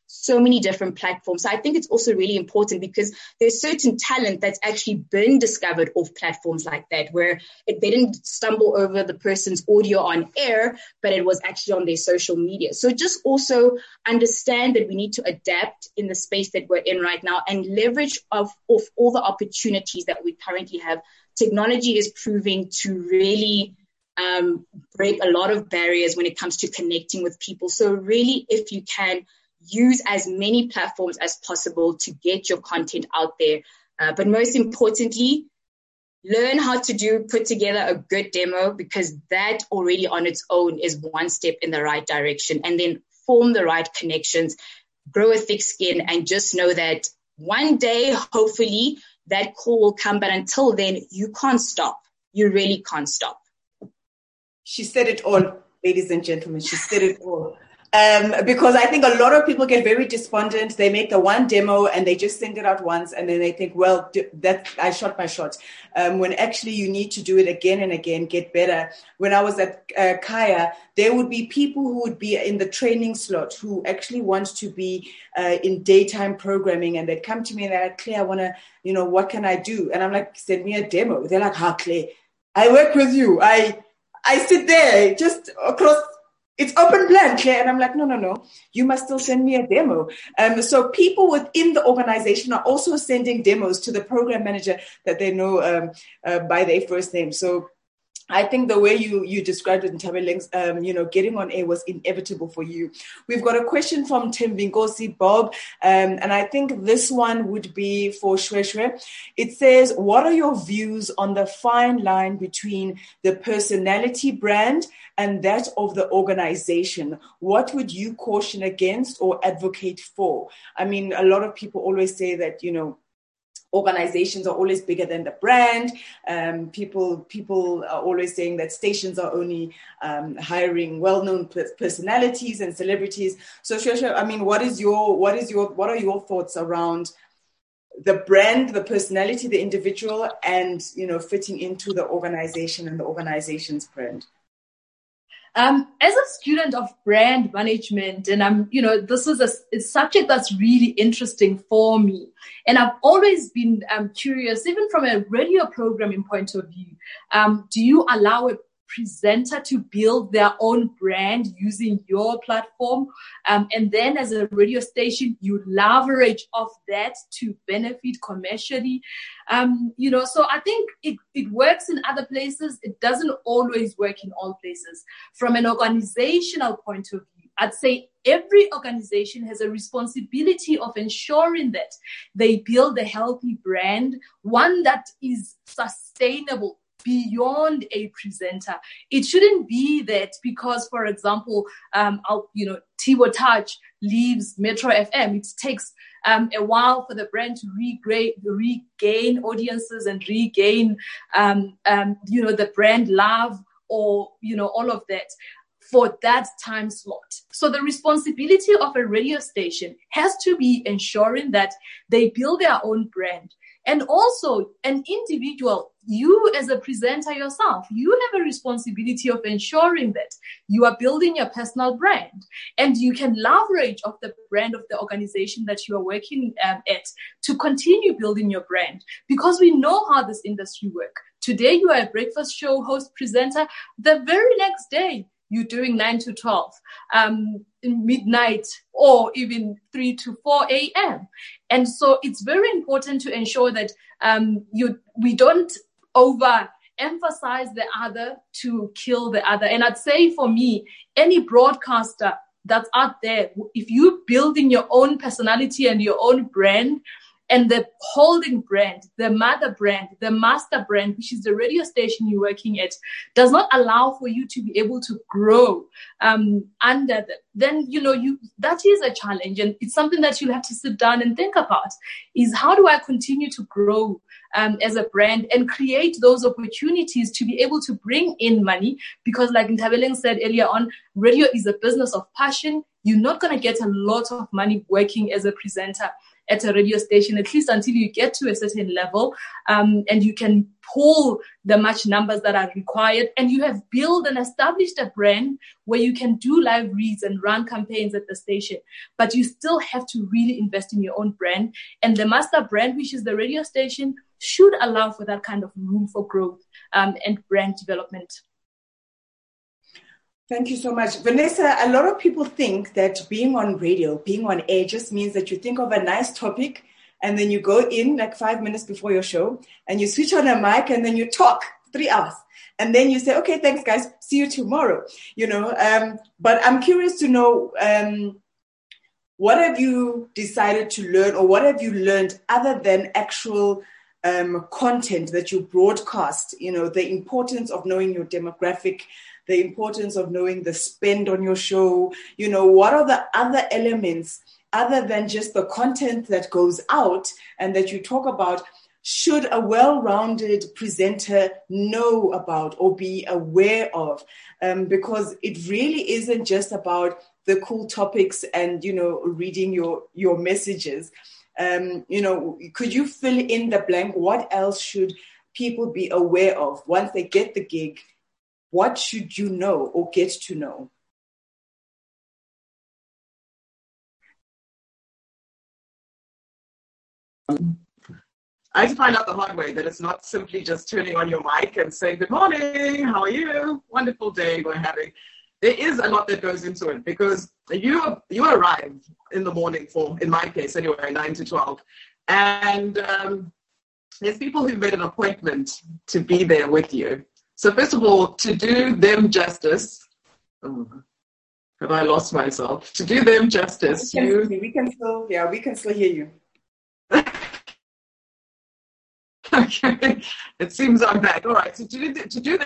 so many different platforms. So I think it's also really important because there's certain talent that's actually been discovered off platforms like that, where it, they didn't stumble over the person's audio on air, but it was actually on their social media. So just also understand that we need to adapt in the space that we're in right now and leverage of, of all the opportunities that we currently have. Technology is proving to really um, break a lot of barriers when it comes to connecting with people. So really, if you can, use as many platforms as possible to get your content out there. Uh, but most importantly, learn how to do, put together a good demo, because that already on its own is one step in the right direction. And then form the right connections, grow a thick skin, and just know that one day, hopefully, that call will come. But until then, you can't stop. You really can't stop. She said it all, ladies and gentlemen. She said it all. Um, because I think a lot of people get very despondent. They make the one demo and they just send it out once, and then they think, well, that I shot my shot. Um, when actually you need to do it again and again, get better. When I was at uh, Kaya, there would be people who would be in the training slot who actually want to be uh, in daytime programming, and they'd come to me and they're like, Claire, I want to, you know, what can I do? And I'm like, send me a demo. They're like, how, Claire? I work with you. I I sit there just across. It's open plan, Claire. And I'm like, no, no, no. You must still send me a demo. Um, so people within the organization are also sending demos to the program manager that they know um, uh, by their first name. So I think the way you, you described it in Tabeleng, um, you know, getting on air was inevitable for you. We've got a question from Tim Vinkosi Bob, um, and I think this one would be for Shweshwe. It says, what are your views on the fine line between the personality brand and that of the organization? What would you caution against or advocate for? I mean, a lot of people always say that, you know, organizations are always bigger than the brand. Um, people people are always saying that stations are only um, hiring well-known personalities and celebrities. So, Shweshwe, I mean, what is your what is your what are your thoughts around the brand, the personality, the individual, and, you know, fitting into the organization and the organization's brand? Um, as a student of brand management, and I'm, you know, this is a, a subject that's really interesting for me. And I've always been um, curious, even from a radio programming point of view, um, do you allow a presenter to build their own brand using your platform? Um, and then as a radio station, you leverage off that to benefit commercially. Um, you know, so I think it, it works in other places. It doesn't always work in all places. From an organizational point of view, I'd say every organization has a responsibility of ensuring that they build a healthy brand, one that is sustainable beyond a presenter. It shouldn't be that because, for example, um, I'll, you know, Tibo Touch leaves Metro F M. It takes um, a while for the brand to regain, regain audiences and regain, um, um, you know, the brand love, or, you know, all of that for that time slot. So the responsibility of a radio station has to be ensuring that they build their own brand. And also an individual, you as a presenter yourself, you have a responsibility of ensuring that you are building your personal brand, and you can leverage off the brand of the organization that you are working um, at to continue building your brand, because we know how this industry works. Today, you are a breakfast show host presenter. The very next day, you're doing nine to twelve, um, midnight, or even three to four a.m. And so it's very important to ensure that um, you we don't overemphasize the other to kill the other. And I'd say for me, any broadcaster that's out there, if you're building your own personality and your own brand, and the holding brand, the mother brand, the master brand, which is the radio station you're working at, does not allow for you to be able to grow um, under them, then, you know, you that is a challenge. And it's something that you'll have to sit down and think about, is how do I continue to grow um, as a brand and create those opportunities to be able to bring in money? Because like Ntabeleng said earlier on, radio is a business of passion. You're not going to get a lot of money working as a presenter. at a radio station, at least until you get to a certain level, um, and you can pull the much numbers that are required, and you have built and established a brand where you can do live reads and run campaigns at the station, but you still have to really invest in your own brand. And the master brand, which is the radio station, should allow for that kind of room for growth um, and brand development. Thank you so much. Vanessa, a lot of people think that being on radio, being on air just means that you think of a nice topic and then you go in like five minutes before your show and you switch on a mic and then you talk three hours. And then you say, okay, thanks guys, see you tomorrow. You know, um, but I'm curious to know, um, what have you decided to learn, or what have you learned other than actual um, content that you broadcast? You know, the importance of knowing your demographic, the importance of knowing the spend on your show. You know, what are the other elements other than just the content that goes out and that you talk about should a well-rounded presenter know about or be aware of? Um, because it really isn't just about the cool topics and, you know, reading your, your messages. Um, you know, could you fill in the blank? What else should people be aware of once they get the gig? What should you know or get to know? I had to find out the hard way that it's not simply just turning on your mic and saying, good morning, how are you? Wonderful day we're having. There is a lot that goes into it, because you you arrive in the morning for, in my case anyway, nine to twelve. And um, there's people who've made an appointment to be there with you. So first of all, to do them justice, oh, have I lost myself? To do them justice, we can, you... we can still, yeah, we can still hear you. Okay, it seems I'm back. All right, so to do, to do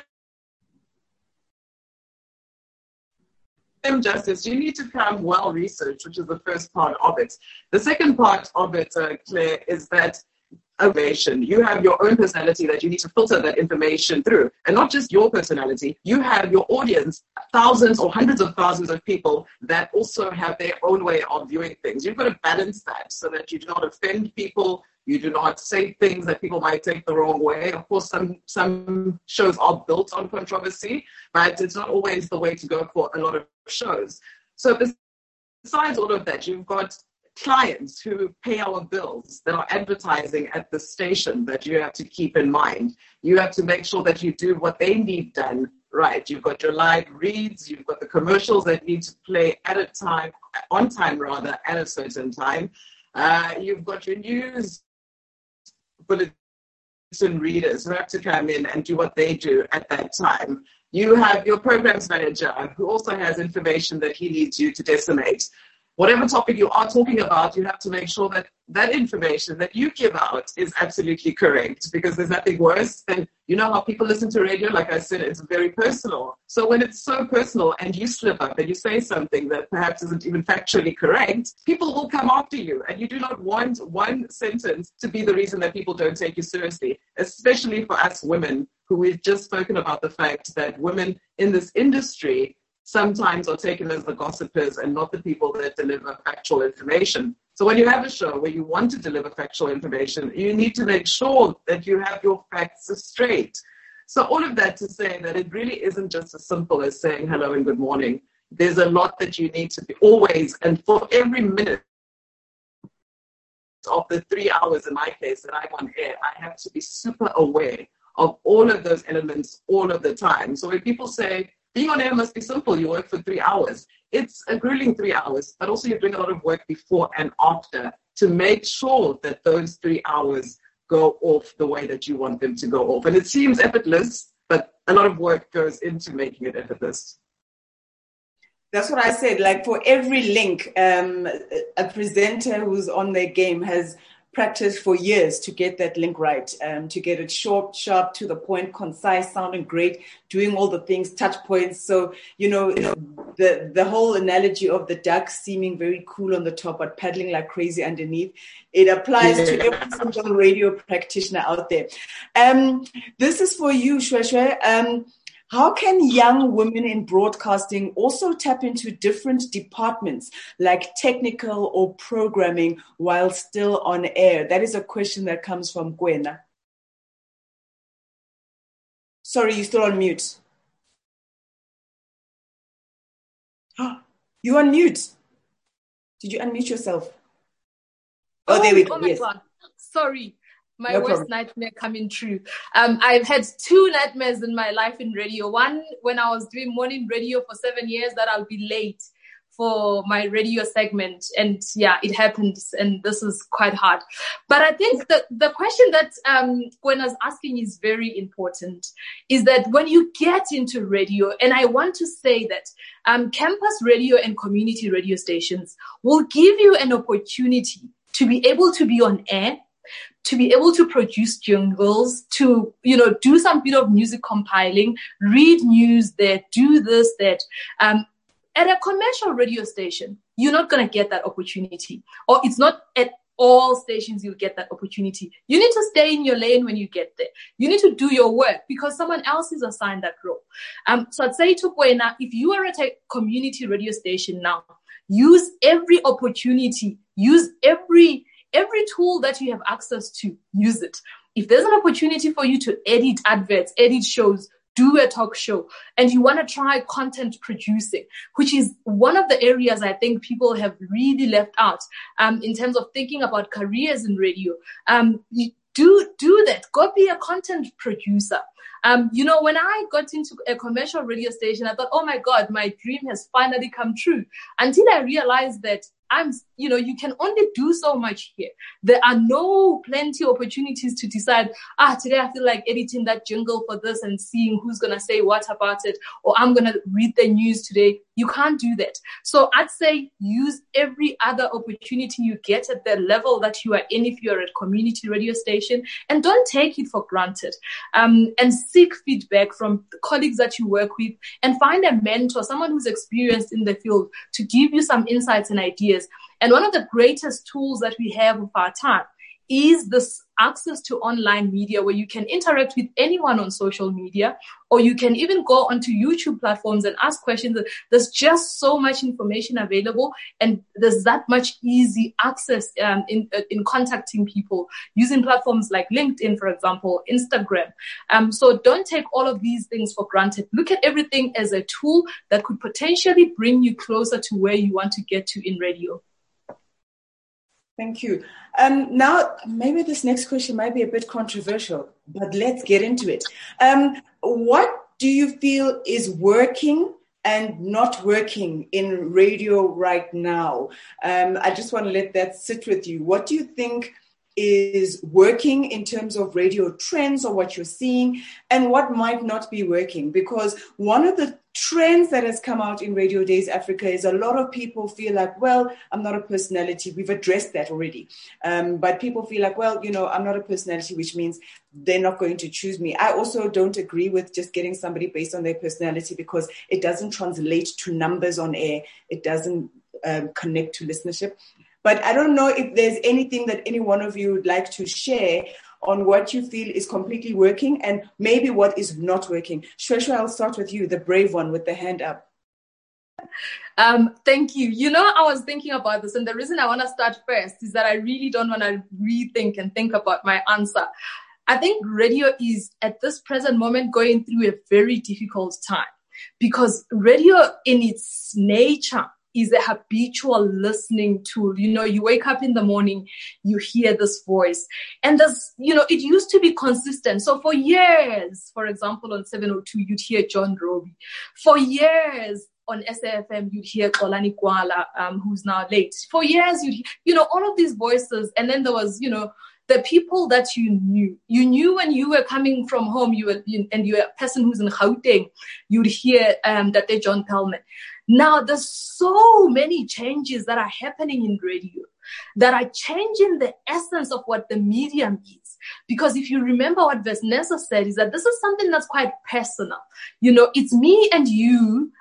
them justice, you need to come well researched, which is the first part of it. The second part of it, uh, Claire, is that information. You have your own personality that you need to filter that information through. And not just your personality, you have your audience, thousands or hundreds of thousands of people that also have their own way of viewing things. You've got to balance that so that you do not offend people. You do not say things that people might take the wrong way. Of course, some, some shows are built on controversy, but it's not always the way to go for a lot of shows. So besides all of that, you've got clients who pay our bills that are advertising at the station that you have to keep in mind. You have to make sure that you do what they need done right. You've got your live reads, you've got the commercials that need to play at a time, on time rather, at a certain time. Uh, you've got your news bulletin readers who have to come in and do what they do at that time. You have your programs manager who also has information that he needs you to decimate. Whatever topic you are talking about, you have to make sure that that information that you give out is absolutely correct, because there's nothing worse than, you know how people listen to radio, like I said, it's very personal. So when it's so personal and you slip up and you say something that perhaps isn't even factually correct, people will come after you, and you do not want one sentence to be the reason that people don't take you seriously, especially for us women, who we've just spoken about the fact that women in this industry sometimes are taken as the gossipers and not the people that deliver factual information. So when you have a show where you want to deliver factual information, you need to make sure that you have your facts straight. So all of that to say that it really isn't just as simple as saying hello and good morning. There's a lot that you need to be always, and for every minute of the three hours in my case that I'm on air, I have to be super aware of all of those elements all of the time. So when people say, being on air must be simple, you work for three hours. It's a grueling three hours, but also you're doing a lot of work before and after to make sure that those three hours go off the way that you want them to go off. And it seems effortless, but a lot of work goes into making it effortless. That's what I said. Like for every link, um, a presenter who's on their game has practiced for years to get that link right, um, to get it short, sharp, to the point, concise, sounding great, doing all the things, touch points. So, you know, the, the whole analogy of the duck seeming very cool on the top, but paddling like crazy underneath, it applies yeah. to every single radio practitioner out there. Um, this is for you, Shweshwe. Um, How can young women in broadcasting also tap into different departments like technical or programming while still on air? That is a question that comes from Gwena. Sorry, you're still on mute. You on mute. Did you unmute yourself? Oh, oh there we go. Oh my yes. God. Sorry. My No worst problem. nightmare coming true. Um, I've had two nightmares in my life in radio. One, when I was doing morning radio for seven years, that I'll be late for my radio segment. And yeah, it happened. And this is quite hard. But I think that the question that um, Gwena's asking is very important, is that when you get into radio, and I want to say that um, campus radio and community radio stations will give you an opportunity to be able to be on air, to be able to produce jingles, to, you know, do some bit of music compiling, read news there, do this, that. Um, at a commercial radio station, you're not going to get that opportunity. Or it's not at all stations you'll get that opportunity. You need to stay in your lane when you get there. You need to do your work because someone else is assigned that role. Um, so I'd say to Gwena, if you are at a community radio station now, use every opportunity, use every Every tool that you have access to, use it. If there's an opportunity for you to edit adverts, edit shows, do a talk show, and you want to try content producing, which is one of the areas I think people have really left out um, in terms of thinking about careers in radio. Um, you do, do that. Go be a content producer. Um, you know, when I got into a commercial radio station, I thought, oh my God, my dream has finally come true. Until I realized that I'm, you know, you can only do so much here. There are no plenty opportunities to decide, ah, today I feel like editing that jingle for this and seeing who's going to say what about it, or I'm going to read the news today. You can't do that. So I'd say use every other opportunity you get at the level that you are in if you're at a community radio station, and don't take it for granted. Um, and seek feedback from the colleagues that you work with, and find a mentor, someone who's experienced in the field, to give you some insights and ideas. And one of the greatest tools that we have of our time is this access to online media, where you can interact with anyone on social media, or you can even go onto YouTube platforms and ask questions. There's just so much information available, and there's that much easy access um, in in contacting people using platforms like LinkedIn, for example, Instagram. Um, so don't take all of these things for granted. Look at everything as a tool that could potentially bring you closer to where you want to get to in radio. Thank you. Um, now, maybe this next question might be a bit controversial, but let's get into it. Um, what do you feel is working and not working in radio right now? Um, I just want to let that sit with you. What do you think is working in terms of radio trends, or what you're seeing, and what might not be working? Because one of the trends that has come out in Radio Days Africa is a lot of people feel like, well, I'm not a personality. We've addressed that already. Um, but people feel like, well, you know, I'm not a personality, which means they're not going to choose me. I also don't agree with just getting somebody based on their personality, because it doesn't translate to numbers on air. It doesn't um, connect to listenership. But I don't know if there's anything that any one of you would like to share on what you feel is completely working and maybe what is not working. Shweshwe, I'll start with you, the brave one with the hand up. Um, thank you. You know, I was thinking about this, and the reason I want to start first is that I really don't want to rethink and think about my answer. I think radio is, at this present moment, going through a very difficult time, because radio in its nature is a habitual listening tool. You know, you wake up in the morning, you hear this voice, and this, you know, it used to be consistent. So for years, for example, on seven oh two, you'd hear John Roby. For years on S A F M, you'd hear Xolani Kwala, um, who's now late. For years, you'd hear, you know, all of these voices. And then there was, you know, the people that you knew. You knew when you were coming from home, you were, you, and you're a person who's in Gauteng, you'd hear um, that they're John Pellman. Now, there's so many changes that are happening in radio that are changing the essence of what the medium is. Because if you remember what Vanessa said, is that this is something that's quite personal. You know, it's me and you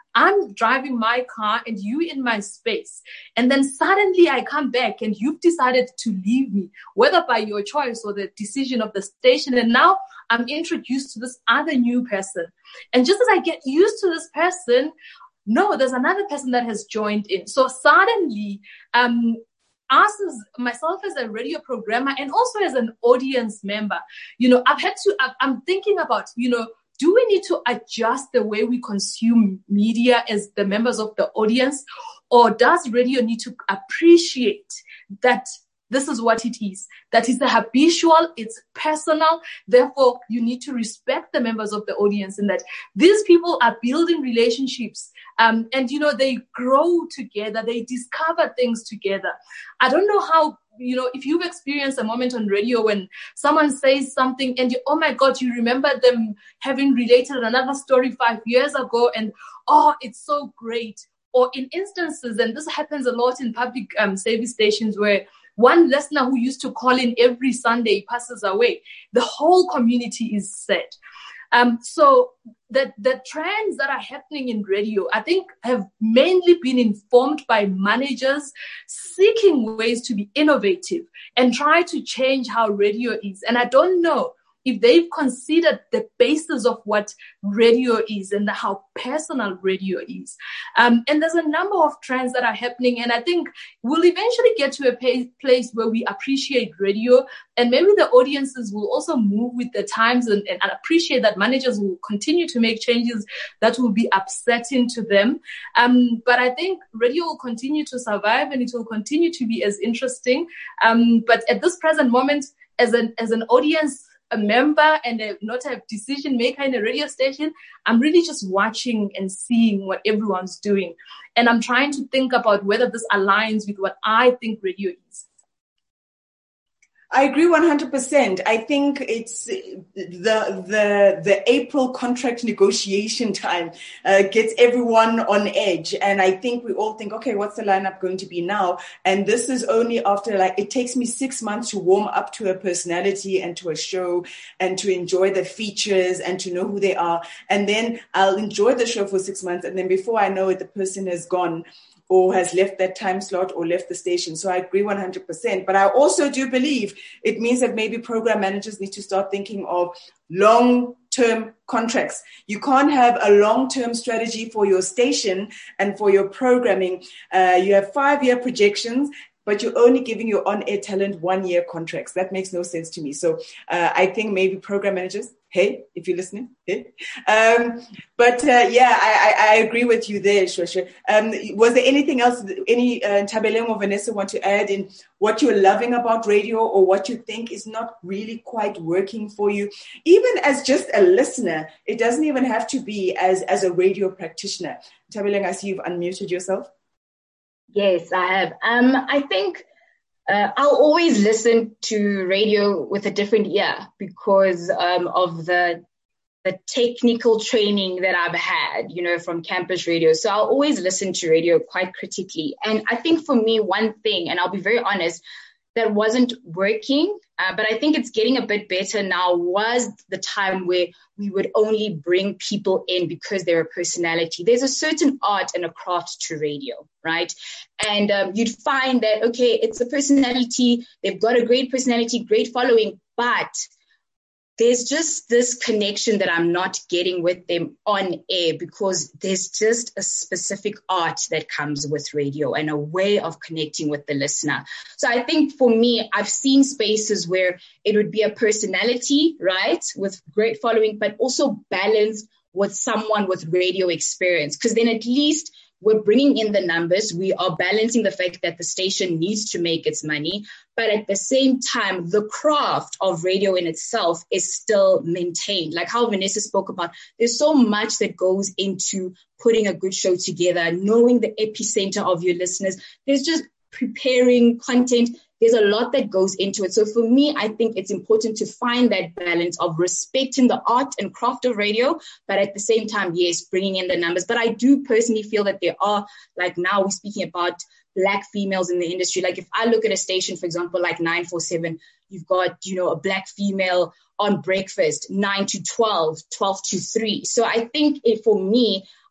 I'm driving my car and you in my space. And then suddenly I come back and you've decided to leave me, whether by your choice or the decision of the station. And now I'm introduced to this other new person. And just as I get used to this person, no, there's another person that has joined in. So suddenly, um, us as myself as a radio programmer and also as an audience member, you know, I've had to, I'm thinking about, you know, do we need to adjust the way we consume media as the members of the audience? Or does radio need to appreciate that this is what it is, that it's a habitual, it's personal. Therefore, you need to respect the members of the audience and that these people are building relationships. Um, and, you know, they grow together. They discover things together. I don't know how, you know, if you've experienced a moment on radio when someone says something and you, oh my God, you remember them having related another story five years ago and, oh, it's so great. Or in instances, and this happens a lot in public um, service stations where one listener who used to call in every Sunday passes away, the whole community is sad. Um, so the, the trends that are happening in radio, I think, have mainly been informed by managers seeking ways to be innovative and try to change how radio is. And I don't know if they've considered the basis of what radio is and how personal radio is. Um, and there's a number of trends that are happening. And I think we'll eventually get to a pa- place where we appreciate radio. And maybe the audiences will also move with the times and, and, and appreciate that managers will continue to make changes that will be upsetting to them. Um, but I think radio will continue to survive and it will continue to be as interesting. Um, but at this present moment, as an, as an audience, a member and a, not a decision maker in a radio station, I'm really just watching and seeing what everyone's doing. And I'm trying to think about whether this aligns with what I think radio is. I agree one hundred percent. I think it's the the the April contract negotiation time uh, gets everyone on edge. And I think we all think, okay, what's the lineup going to be now? And this is only after, like, it takes me six months to warm up to a personality and to a show and to enjoy the features and to know who they are. And then I'll enjoy the show for six months. And then before I know it, the person has gone or has left that time slot or left the station. So I agree one hundred percent. But I also do believe it means that maybe program managers need to start thinking of long-term contracts. You can't have a long-term strategy for your station and for your programming. Uh, you have five-year projections, but you're only giving your on-air talent one-year contracts. That makes no sense to me. So uh, I think maybe program managers, hey, if you're listening, hey. Um, but uh, yeah, I, I, I agree with you there, Shweshwe. Um, was there anything else, any uh, Tabeleng or Vanessa want to add in what you're loving about radio or what you think is not really quite working for you? Even as just a listener, it doesn't even have to be as, as a radio practitioner. Tabeleng, I see you've unmuted yourself. Yes, I have. Um, I think uh, I'll always listen to radio with a different ear because um, of the the technical training that I've had, you know, from campus radio. So I'll always listen to radio quite critically. And I think for me, one thing, and I'll be very honest, that wasn't working, uh, but I think it's getting a bit better now, was the time where we would only bring people in because they're a personality. There's a certain art and a craft to radio, right? And um, you'd find that, okay, it's a personality, they've got a great personality, great following, but there's just this connection that I'm not getting with them on air because there's just a specific art that comes with radio and a way of connecting with the listener. So I think for me, I've seen spaces where it would be a personality, right, with great following, but also balanced with someone with radio experience, because then at least we're bringing in the numbers. We are balancing the fact that the station needs to make its money. But at the same time, the craft of radio in itself is still maintained. Like how Vanessa spoke about, there's so much that goes into putting a good show together, knowing the epicenter of your listeners. There's just preparing content. There's a lot that goes into it. So for me, I think it's important to find that balance of respecting the art and craft of radio, but at the same time, yes, bringing in the numbers. But I do personally feel that there are, like now we're speaking about Black females in the industry. Like if I look at a station, for example, like nine four seven, you've got, you know, a Black female on breakfast, nine to twelve, twelve to three. So I think it, for me,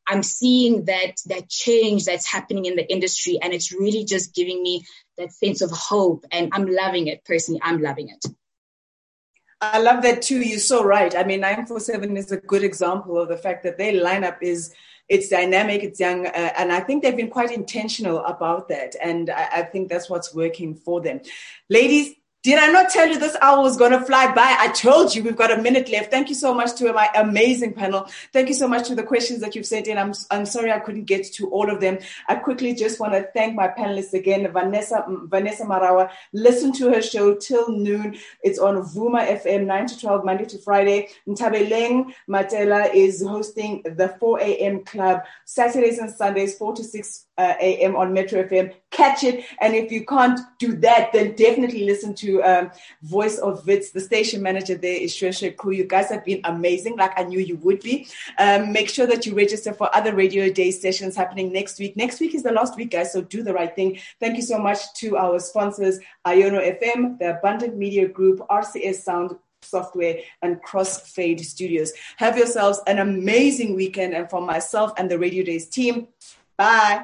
I'm seeing that, that change that's happening in the industry, and it's really just giving me that sense of hope, and I'm loving it. Personally, I'm loving it. I love that too. You're so right. I mean, nine four seven is a good example of the fact that their lineup is, it's dynamic, it's young, uh, and I think they've been quite intentional about that. And I, I think that's what's working for them. Ladies, did I not tell you this hour was going to fly by? I told you we've got a minute left. Thank you so much to my amazing panel. Thank you so much for the questions that you've sent in. I'm I'm sorry I couldn't get to all of them. I quickly just want to thank my panelists again. Vanessa Vanessa Marawa. Listen to her show till noon. It's on Vuma F M, nine to twelve, Monday to Friday. Ntabeleng Matela is hosting the four a.m. Club, Saturdays and Sundays, four to six Uh, A M on Metro F M. Catch it. And if you can't do that, then definitely listen to um, Voice of Wits. The station manager there is Shweshwe Kru. You guys have been amazing, like I knew you would be. Um, make sure that you register for other Radio Day sessions happening next week. Next week is the last week, guys, so do the right thing. Thank you so much to our sponsors, Iono F M, the Abundant Media Group, R C S Sound Software, and Crossfade Studios. Have yourselves an amazing weekend. And from myself and the Radio Days team, bye.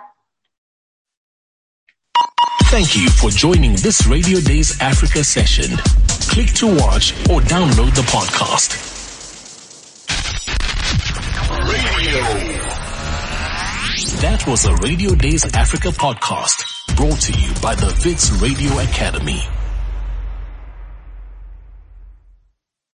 Thank you for joining this Radio Days Africa session. Click to watch or download the podcast. Radio. That was a Radio Days Africa podcast brought to you by the Wits Radio Academy.